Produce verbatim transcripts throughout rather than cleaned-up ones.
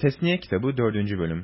Tesniye kitabı dördüncü bölüm.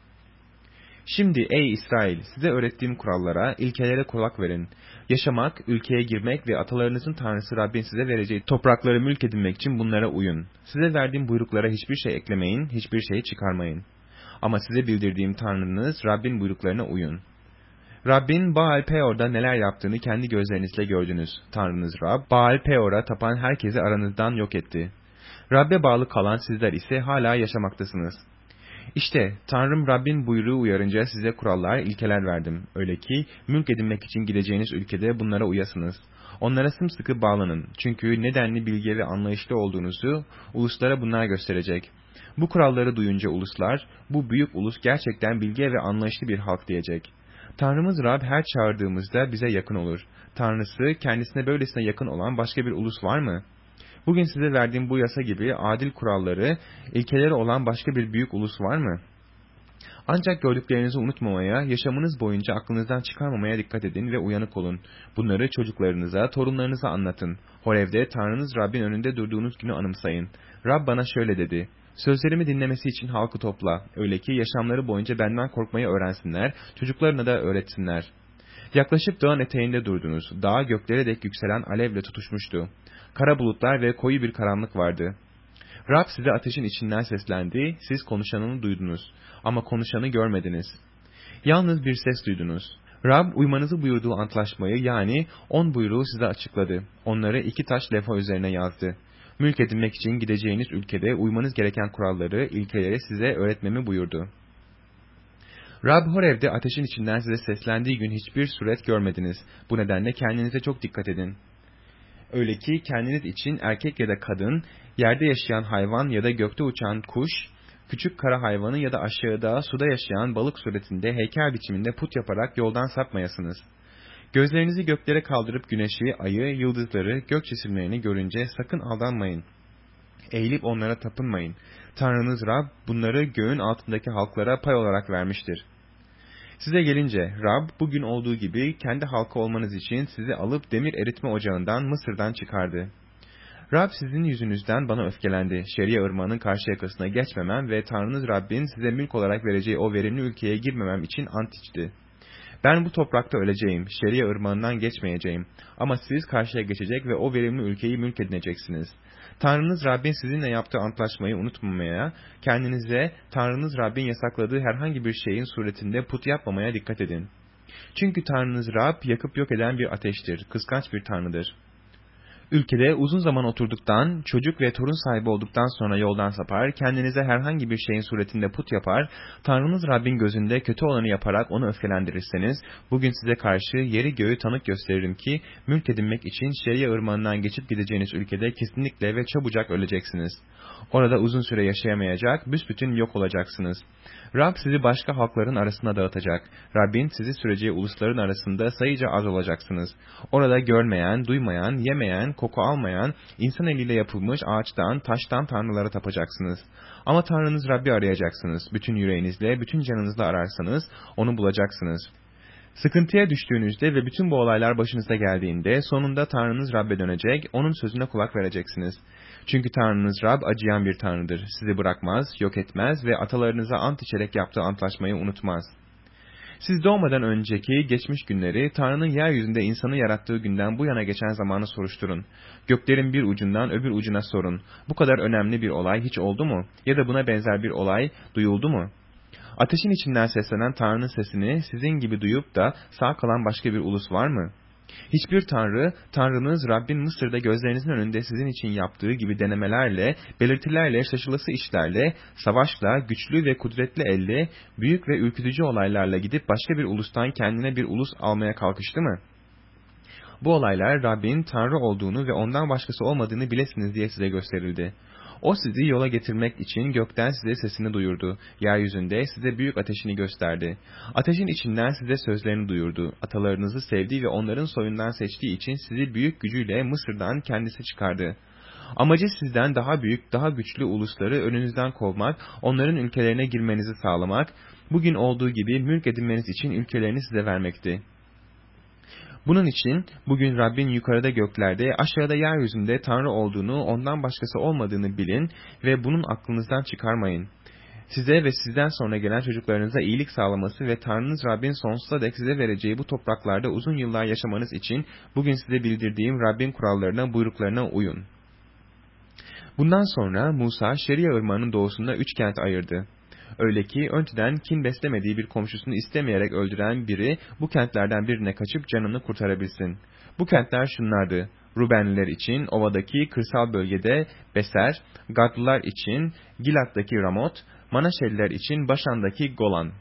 Şimdi ey İsrail, size öğrettiğim kurallara, ilkelere kulak verin. Yaşamak, ülkeye girmek ve atalarınızın Tanrısı Rabbin size vereceği toprakları mülk edinmek için bunlara uyun. Size verdiğim buyruklara hiçbir şey eklemeyin, hiçbir şey çıkarmayın. Ama size bildirdiğim Tanrınız Rabbin buyruklarına uyun. Rabbin Baal Peor'da neler yaptığını kendi gözlerinizle gördünüz. Tanrınız Rab, Baal Peor'a tapan herkesi aranızdan yok etti. Rabbe bağlı kalan sizler ise hala yaşamaktasınız. İşte Tanrım Rabbin buyruğu uyarınca size kurallar, ilkeler verdim. Öyle ki mülk edinmek için gideceğiniz ülkede bunlara uyasınız. Onlara sımsıkı bağlanın. Çünkü nedenli bilge ve anlayışlı olduğunuzu uluslara bunlar gösterecek. Bu kuralları duyunca uluslar, bu büyük ulus gerçekten bilge ve anlayışlı bir halk diyecek. Tanrımız Rab her çağırdığımızda bize yakın olur. Tanrısı kendisine böylesine yakın olan başka bir ulus var mı? Bugün size verdiğim bu yasa gibi adil kuralları, ilkeleri olan başka bir büyük ulus var mı? Ancak gördüklerinizi unutmamaya, yaşamınız boyunca aklınızdan çıkarmamaya dikkat edin ve uyanık olun. Bunları çocuklarınıza, torunlarınıza anlatın. Horev'de Tanrınız Rabbin önünde durduğunuz günü anımsayın. Rab bana şöyle dedi: Sözlerimi dinlemesi için halkı topla. Öyle ki yaşamları boyunca benden korkmayı öğrensinler, çocuklarına da öğretsinler. Yaklaşıp dağın eteğinde durdunuz. Dağ göklere dek yükselen alevle tutuşmuştu. Kara bulutlar ve koyu bir karanlık vardı. Rab size ateşin içinden seslendi, siz konuşanını duydunuz. Ama konuşanı görmediniz. Yalnız bir ses duydunuz. Rab uymanızı buyurduğu antlaşmayı, yani on buyruğu size açıkladı. Onları iki taş levha üzerine yazdı. Mülk edinmek için gideceğiniz ülkede uymanız gereken kuralları, ilkeleri size öğretmemi buyurdu. Rab Horev'de ateşin içinden size seslendiği gün hiçbir suret görmediniz. Bu nedenle kendinize çok dikkat edin. Öyle ki kendiniz için erkek ya da kadın, yerde yaşayan hayvan ya da gökte uçan kuş, küçük kara hayvanı ya da aşağıda suda yaşayan balık suretinde heykel biçiminde put yaparak yoldan sapmayasınız. Gözlerinizi göklere kaldırıp güneşi, ayı, yıldızları, gök cisimlerini görünce sakın aldanmayın. Eğilip onlara tapınmayın. Tanrınız Rab bunları göğün altındaki halklara pay olarak vermiştir. Size gelince Rab bugün olduğu gibi kendi halkı olmanız için sizi alıp demir eritme ocağından Mısır'dan çıkardı. Rab sizin yüzünüzden bana öfkelendi. Şeria ırmağının karşı yakasına geçmemem ve Tanrınız Rabbin size mülk olarak vereceği o verimli ülkeye girmemem için ant içti. Ben bu toprakta öleceğim, Şeria ırmağından geçmeyeceğim. Ama siz karşıya geçecek ve o verimli ülkeyi mülk edineceksiniz. Tanrınız Rabbin sizinle yaptığı antlaşmayı unutmamaya, kendinize Tanrınız Rabbin yasakladığı herhangi bir şeyin suretinde put yapmamaya dikkat edin. Çünkü Tanrınız Rab yakıp yok eden bir ateştir, kıskanç bir tanrıdır. Ülkede uzun zaman oturduktan, çocuk ve torun sahibi olduktan sonra yoldan sapar, kendinize herhangi bir şeyin suretinde put yapar, Tanrınız Rabbin gözünde kötü olanı yaparak onu öfkelendirirseniz, bugün size karşı yeri göğü tanık gösteririm ki, mülk edinmek için Şeria ırmağından geçip gideceğiniz ülkede kesinlikle ve çabucak öleceksiniz. Orada uzun süre yaşayamayacak, büsbütün yok olacaksınız. Rab sizi başka halkların arasına dağıtacak. Rabbin sizi süreceği ulusların arasında sayıca az olacaksınız. Orada görmeyen, duymayan, yemeyen, koku almayan, insan eliyle yapılmış ağaçtan, taştan tanrılara tapacaksınız. Ama Tanrınız Rabbi arayacaksınız. Bütün yüreğinizle, bütün canınızla ararsanız onu bulacaksınız. Sıkıntıya düştüğünüzde ve bütün bu olaylar başınıza geldiğinde sonunda Tanrınız Rab'be dönecek, onun sözüne kulak vereceksiniz. Çünkü Tanrınız Rab acıyan bir Tanrıdır. Sizi bırakmaz, yok etmez ve atalarınıza ant içerek yaptığı antlaşmayı unutmaz. Siz doğmadan önceki geçmiş günleri, Tanrı'nın yeryüzünde insanı yarattığı günden bu yana geçen zamanı soruşturun. Göklerin bir ucundan öbür ucuna sorun. Bu kadar önemli bir olay hiç oldu mu? Ya da buna benzer bir olay duyuldu mu? Ateşin içinden seslenen Tanrı'nın sesini sizin gibi duyup da sağ kalan başka bir ulus var mı? Hiçbir Tanrı, Tanrınız Rabbin Mısır'da gözlerinizin önünde sizin için yaptığı gibi denemelerle, belirtilerle, şaşılası işlerle, savaşla, güçlü ve kudretli elle, büyük ve ürkütücü olaylarla gidip başka bir ulustan kendine bir ulus almaya kalkıştı mı? Bu olaylar Rabbin Tanrı olduğunu ve ondan başkası olmadığını bilesiniz diye size gösterildi. O sizi yola getirmek için gökten size sesini duyurdu. Yeryüzünde size büyük ateşini gösterdi. Ateşin içinden size sözlerini duyurdu. Atalarınızı sevdiği ve onların soyundan seçtiği için sizi büyük gücüyle Mısır'dan kendisi çıkardı. Amacı sizden daha büyük, daha güçlü ulusları önünüzden kovmak, onların ülkelerine girmenizi sağlamak, bugün olduğu gibi mülk edinmeniz için ülkelerini size vermekti. Bunun için bugün Rabbin yukarıda göklerde, aşağıda yeryüzünde Tanrı olduğunu, ondan başkası olmadığını bilin ve bunun aklınızdan çıkarmayın. size ve sizden sonra gelen çocuklarınıza iyilik sağlaması ve Tanrınız Rabbin sonsuza dek size vereceği bu topraklarda uzun yıllar yaşamanız için bugün size bildirdiğim Rabbin kurallarına, buyruklarına uyun. Bundan sonra Musa, Şeria ırmağının doğusunda üç kent ayırdı. Öyle ki önceden kin beslemediği bir komşusunu istemeyerek öldüren biri bu kentlerden birine kaçıp canını kurtarabilsin. Bu kentler şunlardı: Rubenliler için ovadaki kırsal bölgede Beser, Gadlılar için Gilat'taki Ramot, Manaşeliler için Başan'daki Golan.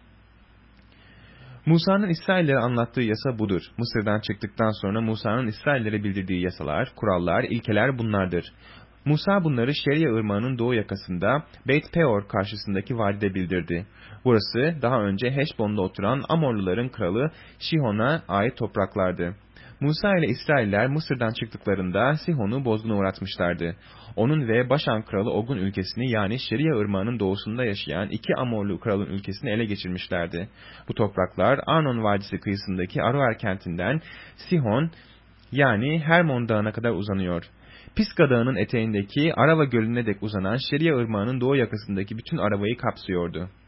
Musa'nın İsraillere anlattığı yasa budur. Mısır'dan çıktıktan sonra Musa'nın İsraillere bildirdiği yasalar, kurallar, ilkeler bunlardır. Musa bunları Şeria ırmağının doğu yakasında Beit Peor karşısındaki vadide bildirdi. Burası daha önce Heşbon'da oturan Amorluların kralı Sihon'a ait topraklardı. Musa ile İsrailler Mısır'dan çıktıklarında Sihon'u bozguna uğratmışlardı. Onun ve Başan kralı Og'un ülkesini, yani Şeria ırmağının doğusunda yaşayan iki Amorlu kralın ülkesini ele geçirmişlerdi. Bu topraklar Arnon Vadisi kıyısındaki Aroer kentinden Sihon, yani Hermon dağına kadar uzanıyor. Piska dağının eteğindeki Arava gölüne dek uzanan Şeria ırmağının doğu yakasındaki bütün Arava'yı kapsıyordu.